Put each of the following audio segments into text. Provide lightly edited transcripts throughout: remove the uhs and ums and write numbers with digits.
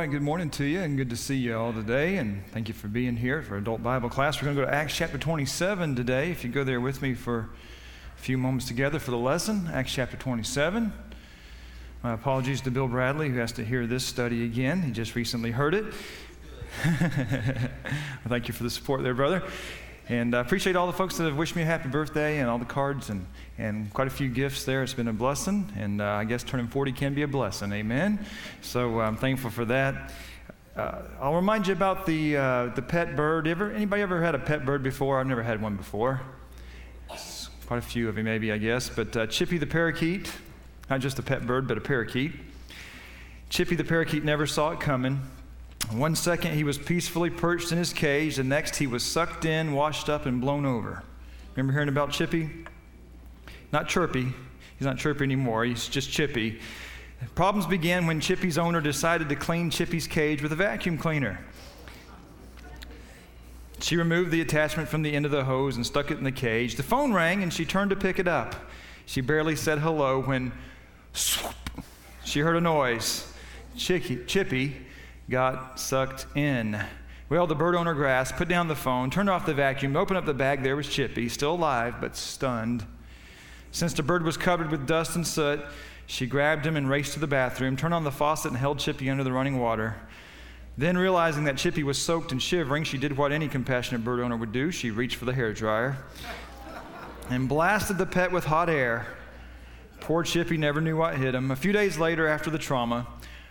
right, good morning to you, and good to see you all today, and thank you for being here for Adult Bible Class. We're going to go to Acts chapter 27 today. If you go there with me for a few moments together for the lesson, Acts chapter 27. My apologies to Bill Bradley, who has to hear this study again. He just recently heard it. Thank you for the support there, brother. And I appreciate all the folks that have wished me a happy birthday and all the cards and quite a few gifts there. It's been a blessing, and I guess turning 40 can be a blessing, amen? So I'm thankful for that. I'll remind you about the pet bird. Anybody ever had a pet bird before? I've never had one before. Quite a few of you maybe, I guess. But Chippy the parakeet, not just a pet bird, but a parakeet. Chippy the parakeet never saw it coming. One second he was peacefully perched in his cage, the next he was sucked in, washed up, and blown over. Remember hearing about Chippy? Not Chirpy. He's not Chirpy anymore. He's just Chippy. Problems began when Chippy's owner decided to clean Chippy's cage with a vacuum cleaner. She removed the attachment from the end of the hose and stuck it in the cage. The phone rang, and she turned to pick it up. She barely said hello when swoop, she heard a noise. Chippy got sucked in. Well, the bird owner grasped, put down the phone, turned off the vacuum, opened up the bag. There was Chippy, still alive but stunned. Since the bird was covered with dust and soot, she grabbed him and raced to the bathroom, turned on the faucet, and held Chippy under the running water. Then, realizing that Chippy was soaked and shivering, she did what any compassionate bird owner would do. She reached for the hairdryer and blasted the pet with hot air. Poor Chippy never knew what hit him. A few days later, after the trauma,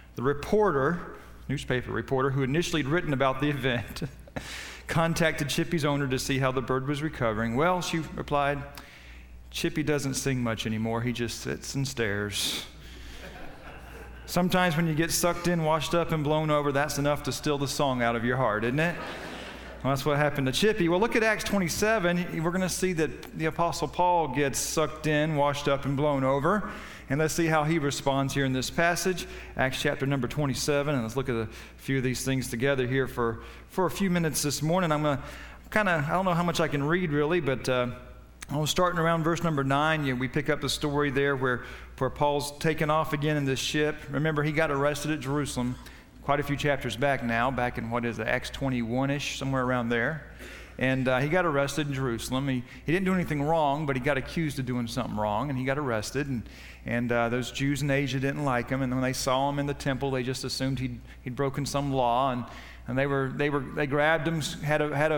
the newspaper reporter who initially had written about the event contacted Chippy's owner to see how the bird was recovering. Well, she replied, Chippy doesn't sing much anymore. He just sits and stares. Sometimes when you get sucked in, washed up, and blown over, that's enough to steal the song out of your heart, isn't it? Well, that's what happened to Chippy. Well, look at Acts 27. We're going to see that the Apostle Paul gets sucked in, washed up, and blown over. And let's see how he responds here in this passage, Acts chapter number 27. And let's look at a few of these things together here for a few minutes this morning. I'm going to I don't know how much I can read really, but I'm starting around verse number 9. We pick up the story there where Paul's taken off again in this ship. Remember, he got arrested at Jerusalem quite a few chapters back now, back in Acts 21-ish, somewhere around there. And he got arrested in Jerusalem. He didn't do anything wrong, but he got accused of doing something wrong, and he got arrested. And those Jews in Asia didn't like him, and when they saw him in the temple, they just assumed he'd broken some law, and they grabbed him, had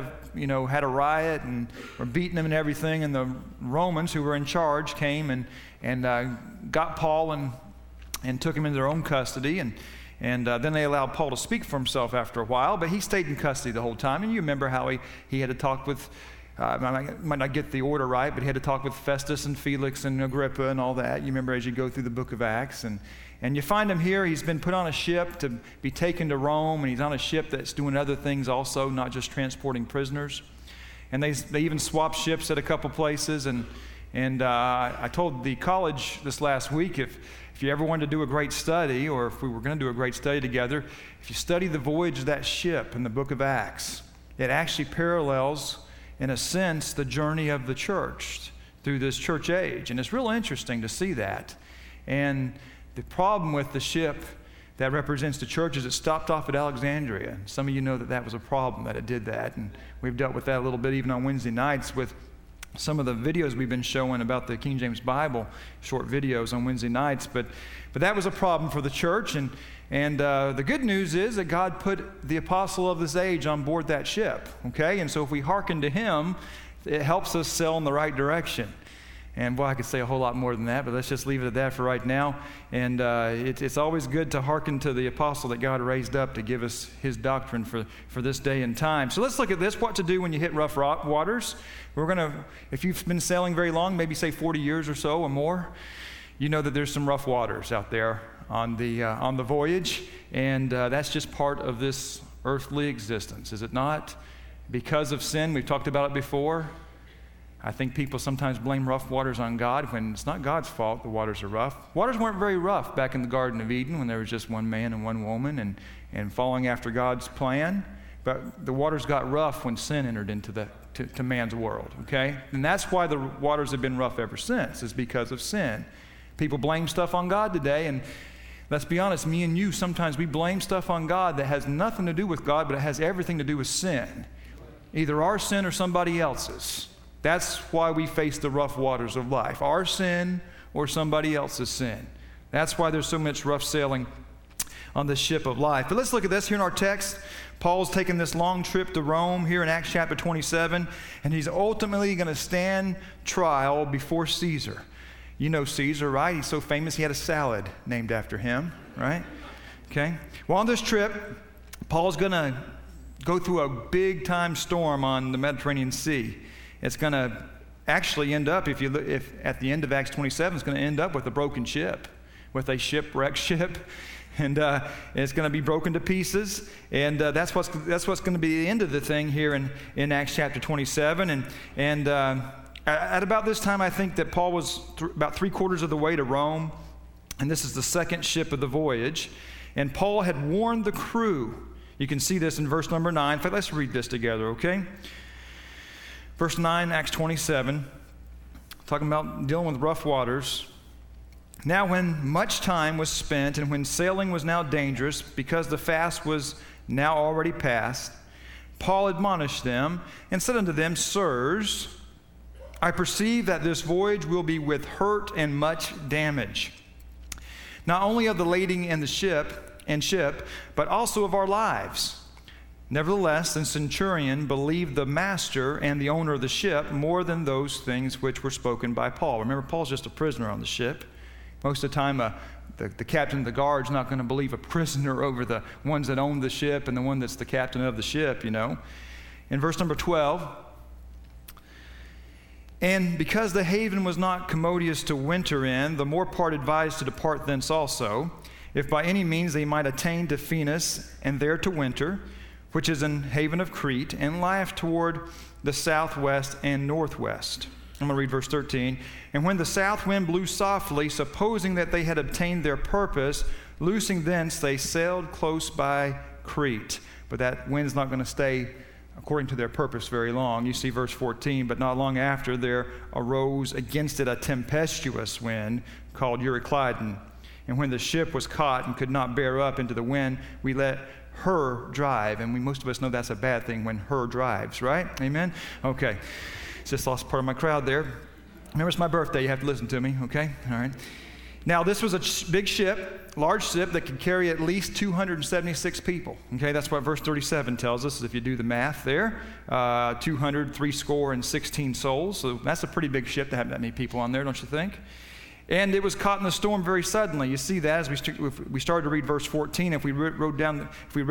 a riot, and were beating him and everything. And the Romans, who were in charge, came and got Paul and took him into their own custody. And then they allowed Paul to speak for himself after a while, but he stayed in custody the whole time. And you remember how he had to talk with, I might not get the order right, but he had to talk with Festus and Felix and Agrippa and all that. You remember as you go through the book of Acts. And you find him here. He's been put on a ship to be taken to Rome, and he's on a ship that's doing other things also, not just transporting prisoners. And they even swap ships at a couple places. And I told the college this last week, if you ever wanted to do a great study, or if we were going to do a great study together, if you study the voyage of that ship in the book of Acts, it actually parallels, in a sense, the journey of the church through this church age. And it's real interesting to see that. And the problem with the ship that represents the church is it stopped off at Alexandria. Some of you know that was a problem, that it did that. And we've dealt with that a little bit even on Wednesday nights with some of the videos we've been showing about the King James Bible, short videos on Wednesday nights. But that was a problem for the church. And the good news is that God put the apostle of this age on board that ship, okay? And so if we hearken to him, it helps us sail in the right direction. And boy, I could say a whole lot more than that, but let's just leave it at that for right now. And it's always good to hearken to the apostle that God raised up to give us his doctrine for this day and time. So let's look at this, what to do when you hit rough waters. We're going to, if you've been sailing very long, maybe say 40 years or so or more, you know that there's some rough waters out there on the voyage. And that's just part of this earthly existence, is it not? Because of sin, we've talked about it before. I think people sometimes blame rough waters on God when it's not God's fault the waters are rough. Waters weren't very rough back in the Garden of Eden when there was just one man and one woman and following after God's plan. But the waters got rough when sin entered into to man's world, okay? And that's why the waters have been rough ever since, is because of sin. People blame stuff on God today, and Let's be honest, me and you, sometimes we blame stuff on God that has nothing to do with God, but it has everything to do with sin. Either our sin or somebody else's. That's why we face the rough waters of life. Our sin or somebody else's sin. That's why there's so much rough sailing on the ship of life. But let's look at this here in our text. Paul's taking this long trip to Rome here in Acts chapter 27, and he's ultimately going to stand trial before Caesar. You know Caesar, right? He's so famous he had a salad named after him, right? Okay. Well, on this trip, Paul's going to go through a big-time storm on the Mediterranean Sea. It's going to actually end up, if at the end of Acts 27, it's going to end up with a broken ship, with a shipwrecked ship. And it's going to be broken to pieces, and that's what's going to be the end of the thing here in Acts chapter 27. And at about this time, I think that Paul was about 3/4 of the way to Rome, and this is the second ship of the voyage. And Paul had warned the crew. You can see this in verse number 9. In fact, let's read this together, okay? Verse 9, Acts 27, talking about dealing with rough waters. Now when much time was spent, and when sailing was now dangerous, because the fast was now already past, Paul admonished them, and said unto them, Sirs, I perceive that this voyage will be with hurt and much damage, not only of the lading and the ship, but also of our lives. Nevertheless, the centurion believed the master and the owner of the ship more than those things which were spoken by Paul. Remember, Paul's just a prisoner on the ship. Most of the time, the captain of the guard's not going to believe a prisoner over the ones that own the ship and the one that's the captain of the ship, you know. In verse number 12, and because the haven was not commodious to winter in, the more part advised to depart thence also, if by any means they might attain to Phoenix, and there to winter, which is an haven of Crete, and lieth toward the southwest and northwest. I'm going to read verse 13. And when the south wind blew softly, supposing that they had obtained their purpose, loosing thence, they sailed close by Crete. But that wind's not going to stay according to their purpose very long. You see verse 14, but not long after there arose against it a tempestuous wind called Euroclydon. And when the ship was caught and could not bear up into the wind, we let her drive. And most of us know that's a bad thing when her drives, right? Amen? Okay. Just lost part of my crowd there. Remember, it's my birthday. You have to listen to me, okay? All right. Now, this was a big ship, large ship that could carry at least 276 people. Okay, that's what verse 37 tells us, if you do the math there. 216 souls. So that's a pretty big ship to have that many people on there, don't you think? And it was caught in the storm very suddenly. You see that as we started to read verse 14. If we rode the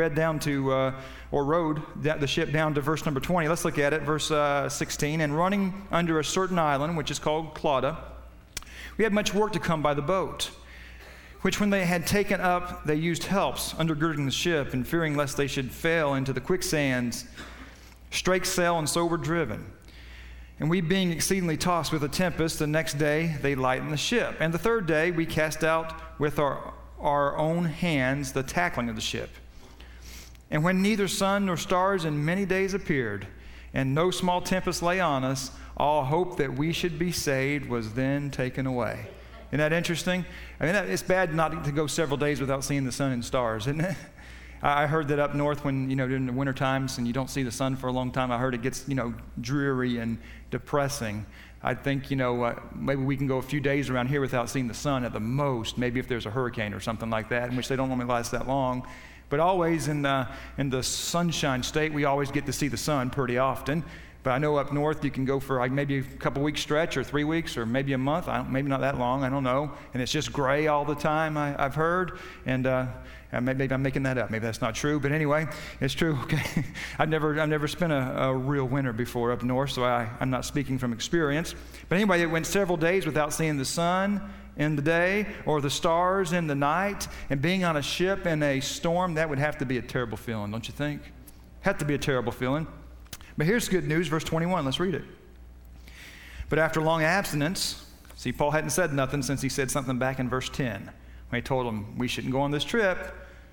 ship down to verse number 20, let's look at it, verse 16. And running under a certain island, which is called Clauda, we had much work to come by the boat, which when they had taken up, they used helps, undergirding the ship, and fearing lest they should fail into the quicksands, strake sail, and so were driven. And we being exceedingly tossed with a tempest, the next day they lightened the ship. And the third day we cast out with our own hands the tackling of the ship. And when neither sun nor stars in many days appeared, and no small tempest lay on us, all hope that we should be saved was then taken away. Isn't that interesting? I mean, it's bad not to go several days without seeing the sun and stars, isn't it? I heard that up north when, during the winter times and you don't see the sun for a long time, I heard it gets, dreary and depressing. I think, maybe we can go a few days around here without seeing the sun at the most, maybe if there's a hurricane or something like that, in which they don't normally last that long. But always in the sunshine state, we always get to see the sun pretty often. But I know up north you can go for maybe a couple weeks stretch or 3 weeks or maybe a month, maybe not that long, I don't know. And it's just gray all the time, I've heard. And maybe I'm making that up. Maybe that's not true. But anyway, it's true. Okay, I've never spent a real winter before up north, so I'm not speaking from experience. But anyway, it went several days without seeing the sun in the day or the stars in the night. And being on a ship in a storm, that would have to be a terrible feeling, don't you think? Have to be a terrible feeling. But here's good news, verse 21. Let's read it. But after long abstinence, see, Paul hadn't said nothing since he said something back in verse 10. When he told them we shouldn't go on this trip.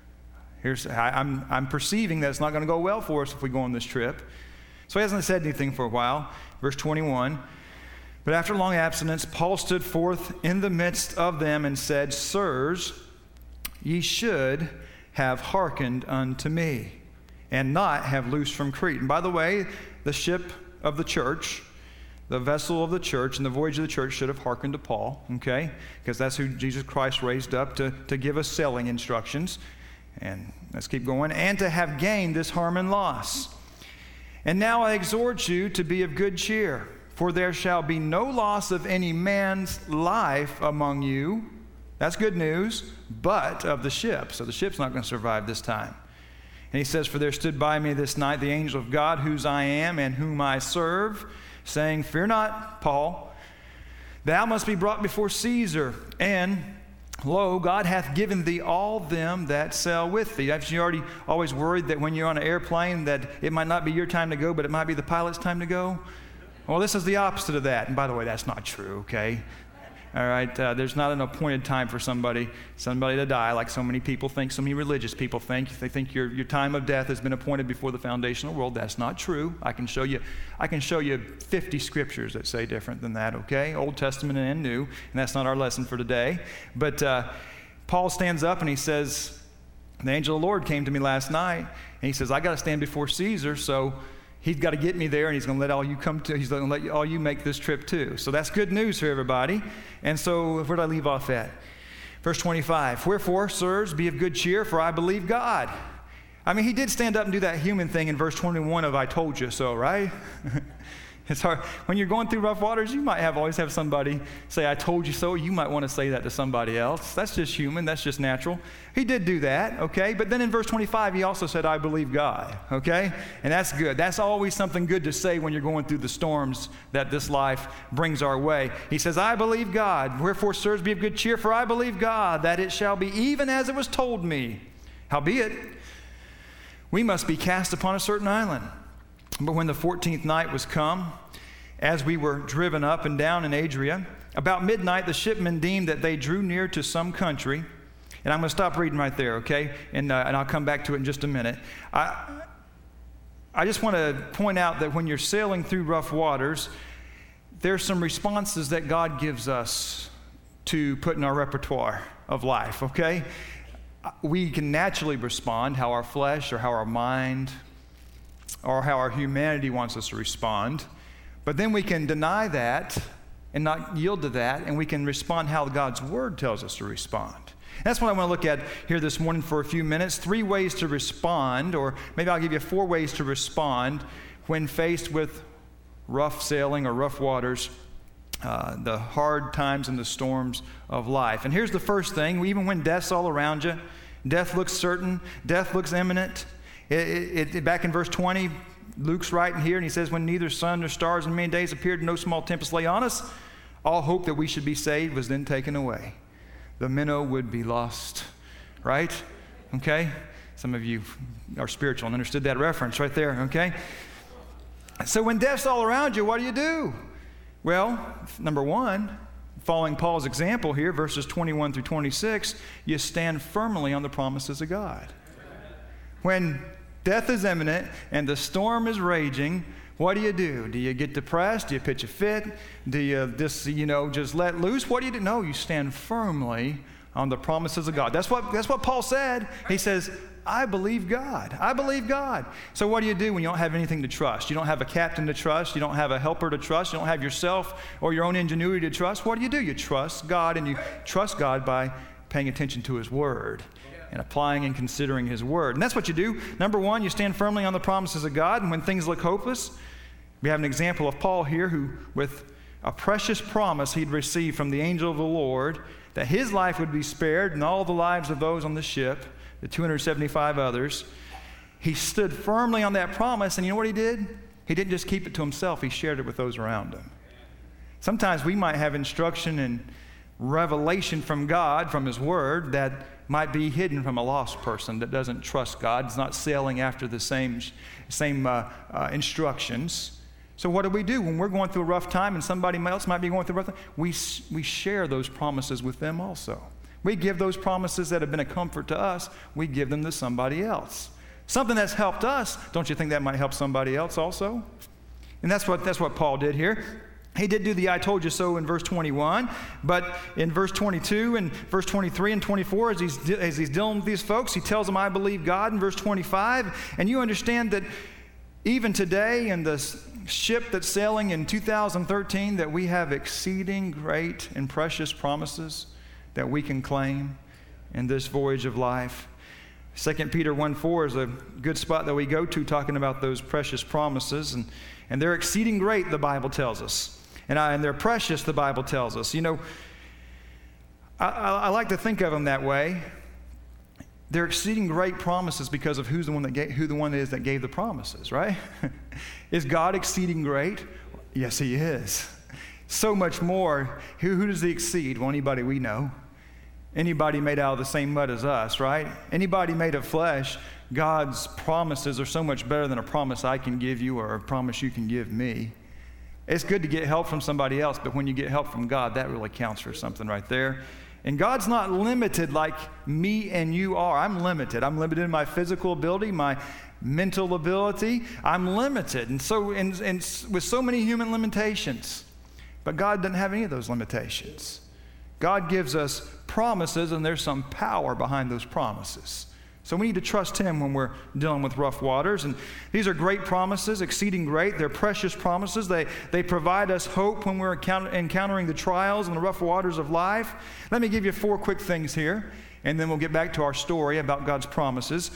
I'm perceiving that it's not going to go well for us if we go on this trip. So he hasn't said anything for a while. Verse 21. But after long abstinence, Paul stood forth in the midst of them and said, Sirs, ye should have hearkened unto me, and not have loosed from Crete. And by the way, the ship of the church, the vessel of the church, and the voyage of the church should have hearkened to Paul, okay? Because that's who Jesus Christ raised up to give us sailing instructions. And let's keep going. And to have gained this harm and loss. And now I exhort you to be of good cheer, for there shall be no loss of any man's life among you. That's good news, but of the ship. So the ship's not going to survive this time. And he says, for there stood by me this night the angel of God, whose I am and whom I serve, saying, fear not, Paul, thou must be brought before Caesar. And lo, God hath given thee all them that sail with thee. Have you already always worried that when you're on an airplane that it might not be your time to go, but it might be the pilot's time to go? Well, this is the opposite of that. And by the way, that's not true, okay? All right, there's not an appointed time for somebody to die like so many people think, so many religious people think. They think your time of death has been appointed before the foundation of the world. That's not true. I can show you 50 scriptures that say different than that, okay? Old Testament and New, and that's not our lesson for today. But Paul stands up and he says, the angel of the Lord came to me last night, and he says, I got to stand before Caesar, so he's got to get me there, and he's going to let all you come to. He's going to let all you make this trip too. So that's good news for everybody. And so where did I leave off at? Verse 25. Wherefore, sirs, be of good cheer, for I believe God. I mean, he did stand up and do that human thing in verse 21 of I told you so, right? It's hard. When you're going through rough waters, you might always have somebody say, I told you so. You might want to say that to somebody else. That's just human. That's just natural. He did do that, okay? But then in verse 25, he also said, I believe God, okay? And that's good. That's always something good to say when you're going through the storms that this life brings our way. He says, I believe God. Wherefore, sirs, be of good cheer, for I believe God, that it shall be even as it was told me. Howbeit, we must be cast upon a certain island. But when the 14th night was come, as we were driven up and down in Adria, about midnight the shipmen deemed that they drew near to some country. And I'm going to stop reading right there, okay? And I'll come back to it in just a minute. I just want to point out that when you're sailing through rough waters, there's some responses that God gives us to put in our repertoire of life, okay? We can naturally respond how our flesh or how our mind or how our humanity wants us to respond. But then we can deny that and not yield to that, and we can respond how God's Word tells us to respond. And that's what I want to look at here this morning for a few minutes. 3 ways to respond, or maybe I'll give you 4 ways to respond when faced with rough sailing or rough waters, the hard times and the storms of life. And here's the first thing. Even when death's all around you, death looks certain, death looks imminent. Back in verse 20, Luke's writing here, and he says, when neither sun nor stars in many days appeared, and no small tempest lay on us, all hope that we should be saved was then taken away. The minnow would be lost, right? Okay? Some of you are spiritual and understood that reference right there, okay? So when death's all around you, what do? Well, number 1, following Paul's example here, verses 21 through 26, you stand firmly on the promises of God. When death is imminent and the storm is raging, what do? Do you get depressed? Do you pitch a fit? Do you just let loose? What do? No, you stand firmly on the promises of God. That's what Paul said. He says, I believe God. I believe God. So what do you do when you don't have anything to trust? You don't have a captain to trust. You don't have a helper to trust. You don't have yourself or your own ingenuity to trust. What do? You trust God, and you trust God by paying attention to His Word and applying and considering His Word. And that's what you do. Number 1, you stand firmly on the promises of God. And when things look hopeless, we have an example of Paul here who, with a precious promise he'd received from the angel of the Lord, that his life would be spared and all the lives of those on the ship, the 275 others, he stood firmly on that promise. And you know what he did? He didn't just keep it to himself. He shared it with those around him. Sometimes we might have instruction and revelation from God, from His Word, that might be hidden from a lost person that doesn't trust God, is not sailing after the same instructions. So what do? When we're going through a rough time and somebody else might be going through a rough time, we share those promises with them also. We give those promises that have been a comfort to us, we give them to somebody else. Something that's helped us, don't you think that might help somebody else also? And that's what Paul did here. He did do the I told you so in verse 21, but in verse 22 and verse 23 and 24, as he's dealing with these folks, he tells them, I believe God in verse 25. And you understand that even today in the ship that's sailing in 2013, that we have exceeding great and precious promises that we can claim in this voyage of life. 2 Peter 1:4 is a good spot that we go to talking about those precious promises. And they're exceeding great, the Bible tells us. And they're precious, the Bible tells us. You know, I like to think of them that way. They're exceeding great promises because of who the one is that gave the promises, right? Is God exceeding great? Yes, He is. So much more. Who does He exceed? Well, anybody we know. Anybody made out of the same mud as us, right? Anybody made of flesh. God's promises are so much better than a promise I can give you or a promise you can give me. It's good to get help from somebody else, but when you get help from God, that really counts for something right there. And God's not limited like me and you are. I'm limited. I'm limited in my physical ability, my mental ability. I'm limited. And so, and with so many human limitations. But God doesn't have any of those limitations. God gives us promises, and there's some power behind those promises. So we need to trust Him when we're dealing with rough waters. And these are great promises, exceeding great. They're precious promises. They provide us hope when we're encountering the trials and the rough waters of life. Let me give you 4 quick things here, and then we'll get back to our story about God's promises.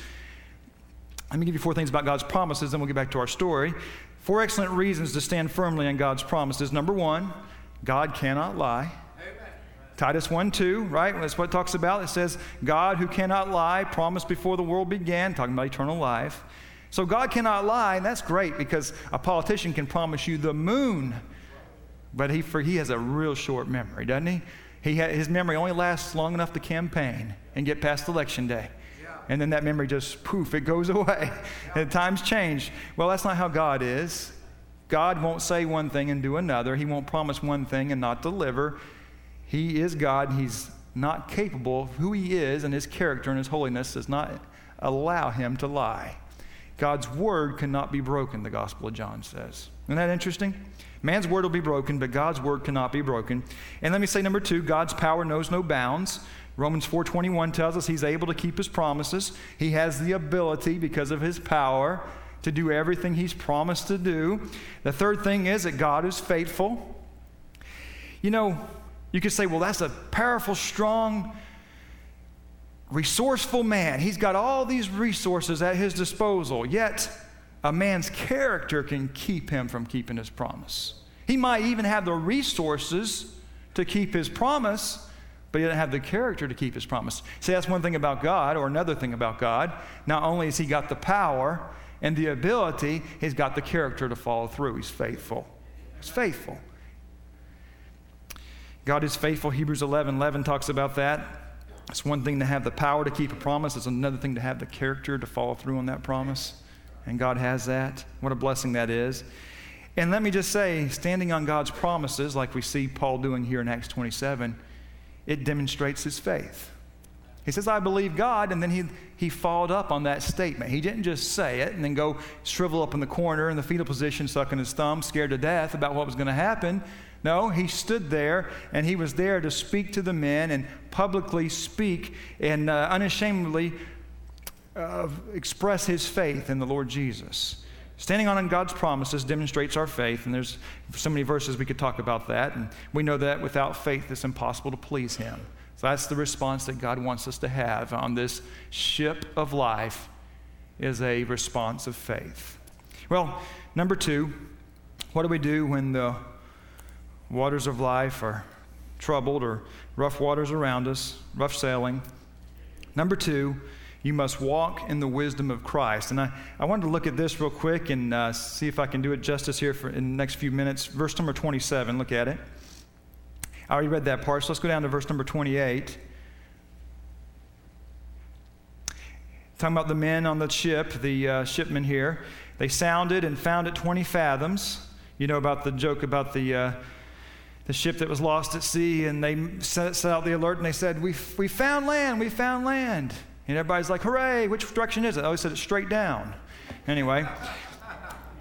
Let me give you 4 things about God's promises, then we'll get back to our story. 4 excellent reasons to stand firmly on God's promises. Number 1, God cannot lie. Titus 1:2, right? That's what it talks about. It says, God who cannot lie, promised before the world began, talking about eternal life. So God cannot lie, and that's great because a politician can promise you the moon, but he has a real short memory, doesn't he? His memory only lasts long enough to campaign and get past election day. And then that memory just, poof, it goes away. And times change. Well, that's not how God is. God won't say one thing and do another. He won't promise one thing and not deliver. He is God. He's not capable of who He is, and His character and His holiness does not allow Him to lie. God's word cannot be broken, the Gospel of John says. Isn't that interesting? Man's word will be broken, but God's word cannot be broken. And let me say number 2, God's power knows no bounds. Romans 4:21 tells us He's able to keep His promises. He has the ability, because of His power, to do everything He's promised to do. The third thing is that God is faithful. You know, you could say, well, that's a powerful, strong, resourceful man. He's got all these resources at his disposal, yet a man's character can keep him from keeping his promise. He might even have the resources to keep his promise, but he doesn't have the character to keep his promise. See, that's one thing about God, or another thing about God. Not only has He got the power and the ability, He's got the character to follow through. He's faithful. He's faithful. God is faithful. Hebrews 11:11 talks about that. It's one thing to have the power to keep a promise. It's another thing to have the character to follow through on that promise. And God has that. What a blessing that is. And let me just say, standing on God's promises, like we see Paul doing here in Acts 27, it demonstrates his faith. He says, I believe God, and then he followed up on that statement. He didn't just say it and then go shrivel up in the corner in the fetal position, sucking his thumb, scared to death about what was going to happen. No, he stood there, and he was there to speak to the men and publicly speak and unashamedly express his faith in the Lord Jesus. Standing on God's promises demonstrates our faith, and there's so many verses we could talk about that, and we know that without faith it's impossible to please Him. So that's the response that God wants us to have on this ship of life, is a response of faith. Well, number 2, what do we do when the waters of life are troubled or rough waters around us, rough sailing? Number 2, you must walk in the wisdom of Christ. And I wanted to look at this real quick and see if I can do it justice here in the next few minutes. Verse number 27, look at it. I already read that part, so let's go down to verse number 28. Talking about the men on the ship, the shipmen here. They sounded and found it 20 fathoms. You know about the joke about the ship that was lost at sea, and they set out the alert, and they said, we found land, we found land. And everybody's like, hooray, which direction is it? Oh, he said it's straight down. Anyway,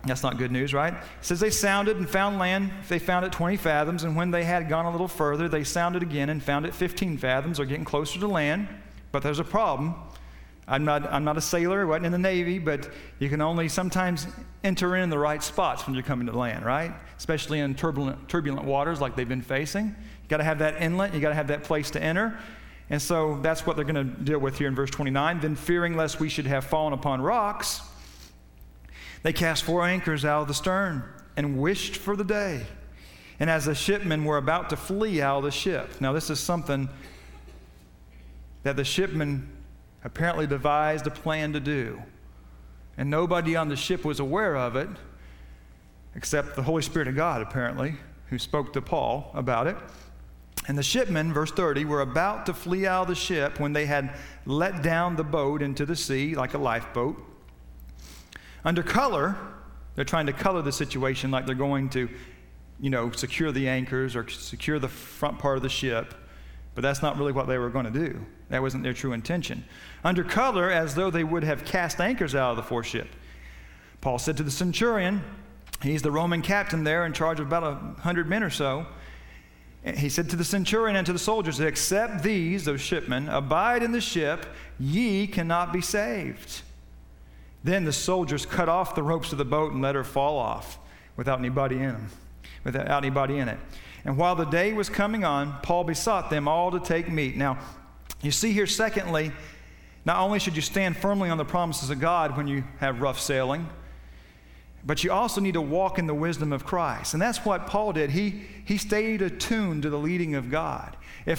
That's not good news, right? It says they sounded and found land. They found it 20 fathoms, and when they had gone a little further, they sounded again and found it 15 fathoms. They're getting closer to land, but there's a problem. I'm not a sailor. I wasn't in the Navy, but you can only sometimes enter in the right spots when you're coming to land, right? Especially in turbulent waters like they've been facing. You got to have that inlet. You got to have that place to enter. And so that's what they're going to deal with here in verse 29. Then fearing lest we should have fallen upon rocks, they cast 4 anchors out of the stern and wished for the day. And as the shipmen were about to flee out of the ship. Now this is something that the shipmen apparently devised a plan to do. And nobody on the ship was aware of it, except the Holy Spirit of God, apparently, who spoke to Paul about it. And the shipmen, verse 30, were about to flee out of the ship when they had let down the boat into the sea like a lifeboat. Under color, they're trying to color the situation like they're going to, secure the anchors or secure the front part of the ship. But that's not really what they were going to do. That wasn't their true intention. Under color, as though they would have cast anchors out of the foreship. Paul said to the centurion, he's the Roman captain there in charge of about 100 men or so. He said to the centurion and to the soldiers, except these, those shipmen, abide in the ship, ye cannot be saved. Then the soldiers cut off the ropes of the boat and let her fall off without anybody in it. And while the day was coming on, Paul besought them all to take meat. Now, you see here, secondly, not only should you stand firmly on the promises of God when you have rough sailing, but you also need to walk in the wisdom of Christ. And that's what Paul did. He stayed attuned to the leading of God. If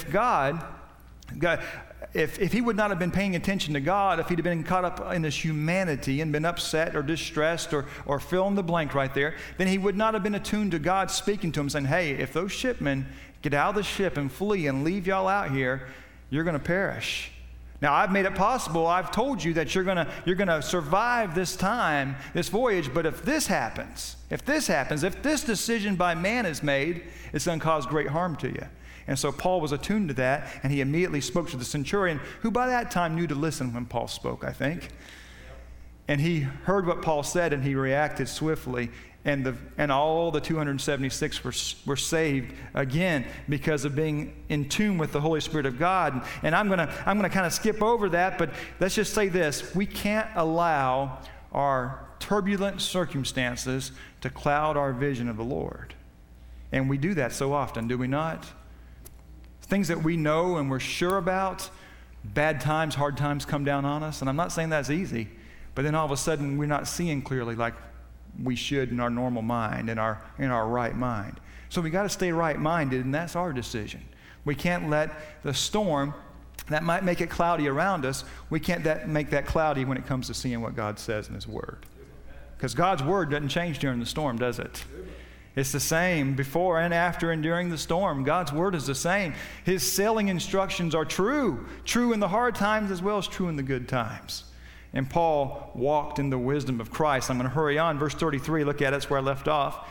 he would not have been paying attention to God, if he'd have been caught up in his humanity and been upset or distressed or fill in the blank right there, then he would not have been attuned to God speaking to him, saying, hey, if those shipmen get out of the ship and flee and leave y'all out here, you're going to perish. Now, I've made it possible. I've told you that you're gonna survive this time, this voyage, but if this happens, if this decision by man is made, it's going to cause great harm to you. And so Paul was attuned to that, and he immediately spoke to the centurion, who by that time knew to listen when Paul spoke, I think. And he heard what Paul said, and he reacted swiftly, and all the 276 were saved again because of being in tune with the Holy Spirit of God. And I'm gonna kind of skip over that, but let's just say this: we can't allow our turbulent circumstances to cloud our vision of the Lord. And we do that so often, do we not? Things that we know and we're sure about, bad times, hard times come down on us. And I'm not saying that's easy, but then all of a sudden we're not seeing clearly like we should in our normal mind, in our right mind. So we got to stay right-minded, and that's our decision. We can't let the storm that might make it cloudy around us, we can't make that cloudy when it comes to seeing what God says in His Word. Because God's Word doesn't change during the storm, does it? It's the same before and after and during the storm. God's Word is the same. His sailing instructions are true in the hard times as well as true in the good times. And Paul walked in the wisdom of Christ. I'm going to hurry on. Verse 33, look at it. That's where I left off.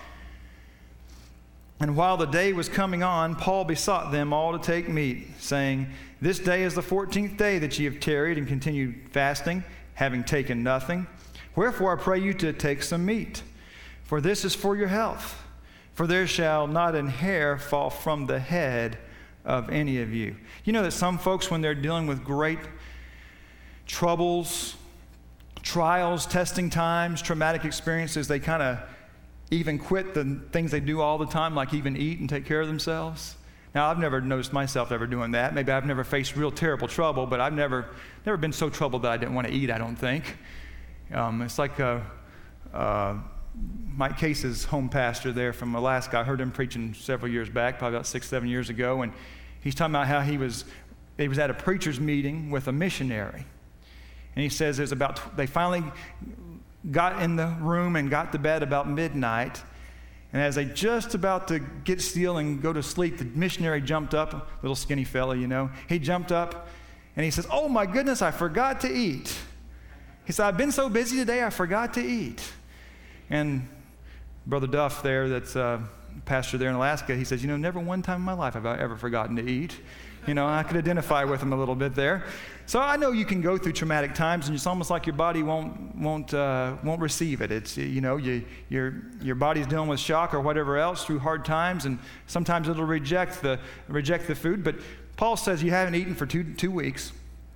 And while the day was coming on, Paul besought them all to take meat, saying, this day is the 14th day that ye have tarried and continued fasting, having taken nothing. Wherefore I pray you to take some meat, for this is for your health. For there shall not an hair fall from the head of any of you. You know that some folks, when they're dealing with great troubles, trials, testing times, traumatic experiences, they kind of even quit the things they do all the time, like even eat and take care of themselves. Now, I've never noticed myself ever doing that. Maybe I've never faced real terrible trouble, but I've never been so troubled that I didn't want to eat, I don't think. It's like Mike Case's home pastor there from Alaska. I heard him preaching several years back, probably about 6-7 years ago, and he's talking about how he was at a preacher's meeting with a missionary. And he says they finally got in the room and got to bed about midnight. And as they just about to get still and go to sleep, the missionary jumped up, little skinny fella, you know. He jumped up and he says, oh my goodness, I forgot to eat. He said, I've been so busy today, I forgot to eat. And Brother Duff there, that's pastor there in Alaska, he says, never one time in my life have I ever forgotten to eat. I could identify with him a little bit there. So I know you can go through traumatic times, and it's almost like your body won't receive it. It's your body's dealing with shock or whatever else through hard times, and sometimes it'll reject the food. But Paul says you haven't eaten for 2 weeks,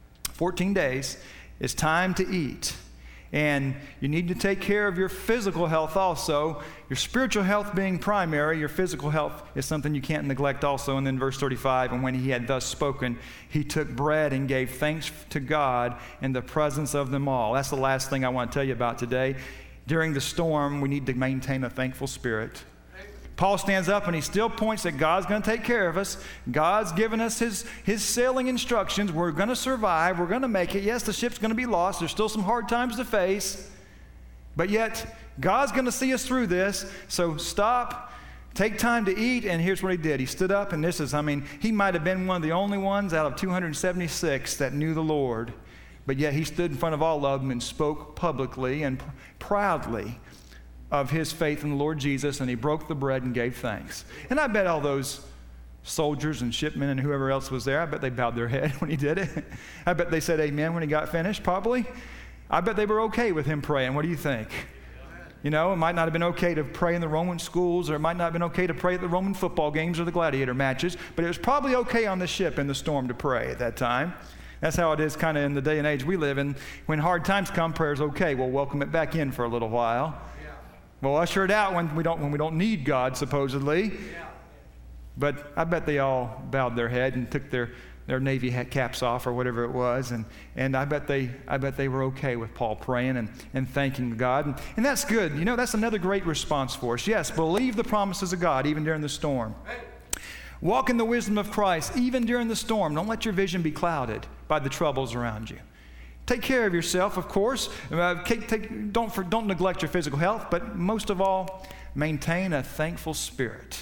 14 days. It's time to eat. And you need to take care of your physical health also. Your spiritual health being primary, your physical health is something you can't neglect also. And then verse 35, and when he had thus spoken, he took bread and gave thanks to God in the presence of them all. That's the last thing I want to tell you about today. During the storm, we need to maintain a thankful spirit. Paul stands up and he still points that God's going to take care of us. God's given us his sailing instructions. We're going to survive. We're going to make it. Yes, the ship's going to be lost. There's still some hard times to face. But yet, God's going to see us through this. So stop, take time to eat. And here's what he did. He stood up, and he might have been one of the only ones out of 276 that knew the Lord. But yet he stood in front of all of them and spoke publicly and proudly of his faith in the Lord Jesus, and he broke the bread and gave thanks. And I bet all those soldiers and shipmen and whoever else was there, I bet they bowed their head when he did it. I bet they said amen when he got finished, probably. I bet they were okay with him praying. What do you think? It might not have been okay to pray in the Roman schools, or it might not have been okay to pray at the Roman football games or the gladiator matches, but it was probably okay on the ship in the storm to pray at that time. That's how it is kind of in the day and age we live in. When hard times come, prayer's okay. We'll welcome it back in for a little while. We'll usher it out when we don't need God, supposedly. Yeah. But I bet they all bowed their head and took their Navy hat caps off or whatever it was, and I bet they were okay with Paul praying and thanking God, and that's good. That's another great response for us. Yes, believe the promises of God even during the storm. Walk in the wisdom of Christ even during the storm. Don't let your vision be clouded by the troubles around you. Take care of yourself, of course. Don't neglect your physical health, but most of all, maintain a thankful spirit.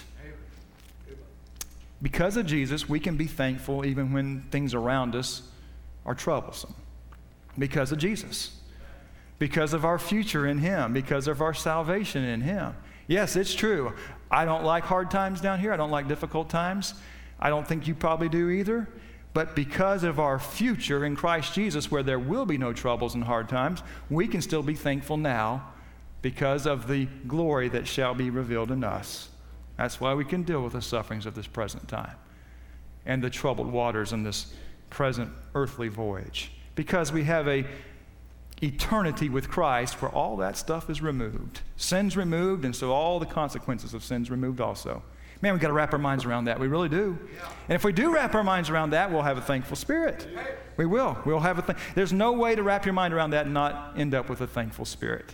Because of Jesus, we can be thankful even when things around us are troublesome. Because of Jesus. Because of our future in him. Because of our salvation in him. Yes, it's true. I don't like hard times down here. I don't like difficult times. I don't think you probably do either. But because of our future in Christ Jesus, where there will be no troubles and hard times, we can still be thankful now because of the glory that shall be revealed in us. That's why we can deal with the sufferings of this present time and the troubled waters in this present earthly voyage. Because we have a eternity with Christ where all that stuff is removed. Sin's removed, and so all the consequences of sin's removed also. Man, we've got to wrap our minds around that. We really do. Yeah. And if we do wrap our minds around that, we'll have a thankful spirit. Yeah. We will. We'll have there's no way to wrap your mind around that and not end up with a thankful spirit.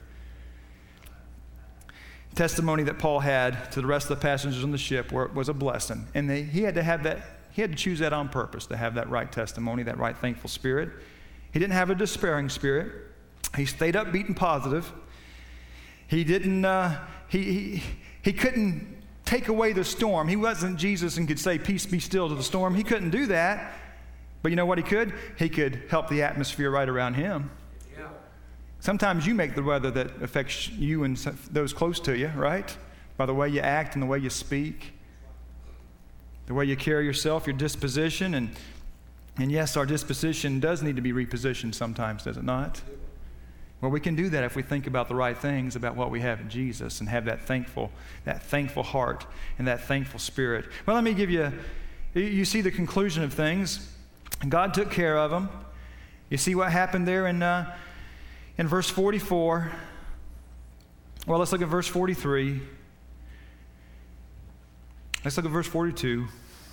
Testimony that Paul had to the rest of the passengers on the ship was a blessing. And he had to choose that on purpose, to have that right testimony, that right thankful spirit. He didn't have a despairing spirit. He stayed upbeat and positive. He didn't, he couldn't take away the storm. He wasn't Jesus and could say, peace be still to the storm. He couldn't do that. But you know what he could? He could help the atmosphere right around him. Yeah. Sometimes you make the weather that affects you and those close to you, right? By the way you act and the way you speak, the way you carry yourself, your disposition. And yes, our disposition does need to be repositioned sometimes, does it not? Well, we can do that if we think about the right things about what we have in Jesus and have that thankful heart and that thankful spirit. Well, let me give you see the conclusion of things. God took care of them. You see what happened there in verse 44. Well, let's look at verse 43. Let's look at verse 42.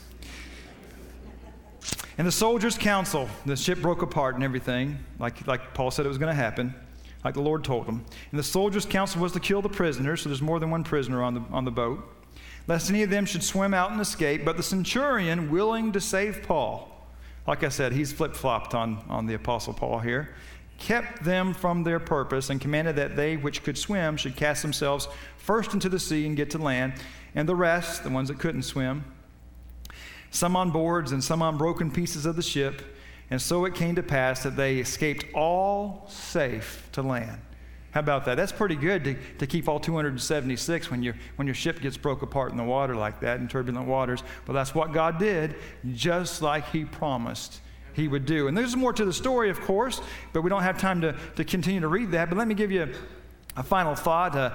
And the soldiers' council, the ship broke apart and everything, like Paul said it was going to happen. Like the Lord told them. And the soldiers' counsel was to kill the prisoners, so there's more than one prisoner on the boat, lest any of them should swim out and escape. But the centurion, willing to save Paul, like I said, he's flip-flopped on the Apostle Paul here, kept them from their purpose and commanded that they which could swim should cast themselves first into the sea and get to land, and the rest, the ones that couldn't swim, some on boards and some on broken pieces of the ship. And so it came to pass that they escaped all safe to land. How about that? That's pretty good to keep all 276 when your ship gets broke apart in the water like that in turbulent waters. But that's what God did, just like he promised he would do. And there's more to the story, of course, but we don't have time to continue to read that. But let me give you a final thought.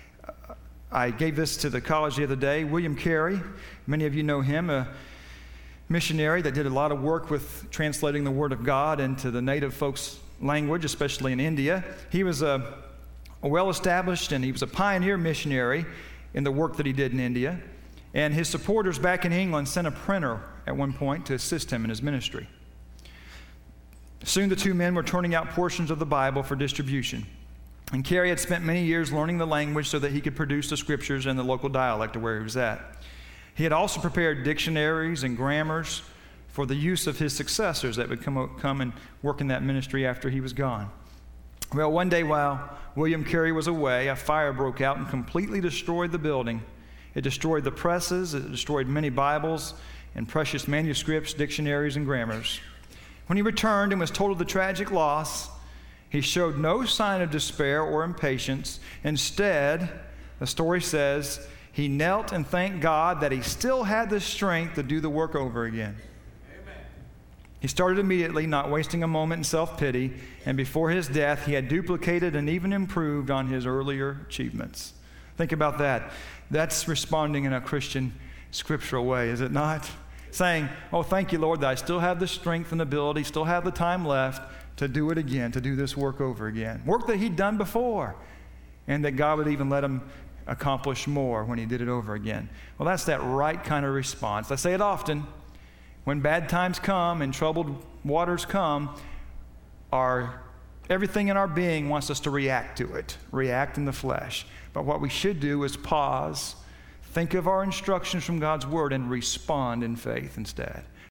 I gave this to the college the other day. William Carey, many of you know him, a missionary that did a lot of work with translating the Word of God into the native folks' language, especially in India. He was a well-established and he was a pioneer missionary in the work that he did in India. And his supporters back in England sent a printer at one point to assist him in his ministry. Soon the two men were turning out portions of the Bible for distribution. And Carey had spent many years learning the language so that he could produce the scriptures in the local dialect of where he was at. He had also prepared dictionaries and grammars for the use of his successors that would come and work in that ministry after he was gone. Well, one day while William Carey was away, a fire broke out and completely destroyed the building. It destroyed the presses, it destroyed many Bibles and precious manuscripts, dictionaries, and grammars. When he returned and was told of the tragic loss, he showed no sign of despair or impatience. Instead, the story says, he knelt and thanked God that he still had the strength to do the work over again. Amen. He started immediately, not wasting a moment in self-pity, and before his death, he had duplicated and even improved on his earlier achievements. Think about that. That's responding in a Christian scriptural way, is it not? Saying, oh, thank you, Lord, that I still have the strength and ability, still have the time left to do it again, to do this work over again. Work that he'd done before, and that God would even let him accomplish more when he did it over again. Well, that's that right kind of response. I say it often. When bad times come and troubled waters come, everything in our being wants us to react to it, react in the flesh. But what we should do is pause, think of our instructions from God's Word, and respond in faith instead.